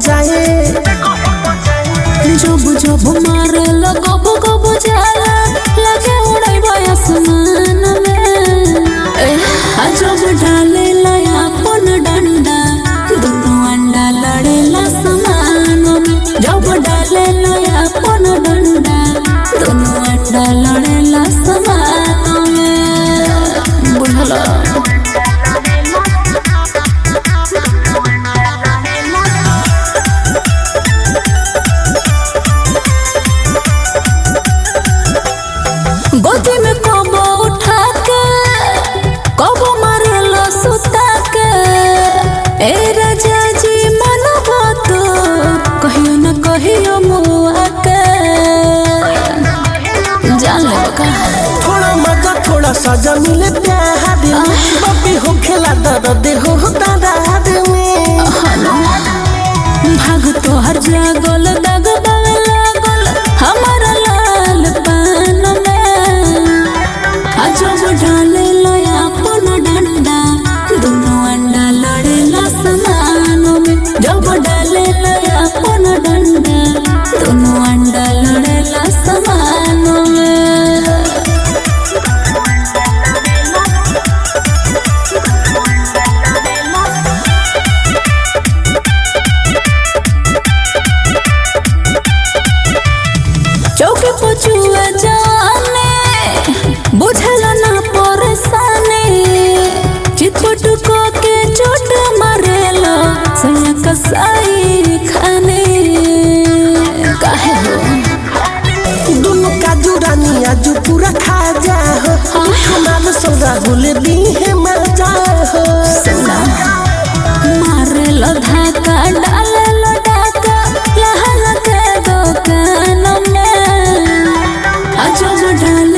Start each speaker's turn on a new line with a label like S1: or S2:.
S1: जाए
S2: जब जब मारे गब गब जाला लगे उड़ाई आसमान में जब डाले लया अपन डंडा दोनों अंडा लड़ेला समान में जब डाले लया अपन डंडा दोनों अंडा लड़ेला समान में बुझला गोदी में कबो उठा के कबो मारेला सुता के ए राजा जी मनबो तो कहियो न कहियो मुआ के जान ले का
S1: थोड़ा मजा थोड़ा सजा मिले प्यार में बबी हो खेला दर्द हो दर्द में
S2: भाग तो हर जागल दग लागल हमारा लाल पान में जब डाले लया अपन डंडा दोनों अंडा लड़ेला समान में जब डाले लया अपन डंडा दोनों अंडा लड़ेला समान में चौके पछुआ जाने बुझला ना परेशानी चितपट को के चोट मारेला सैया कसाई खाने काहे हो
S1: दोनों काजू रानी आजू पूरा खा जा हो हमारे सौदा बोले भी है मजा हो
S2: मारेला धाका डालेला डाका लहला के दुकान में जब डाले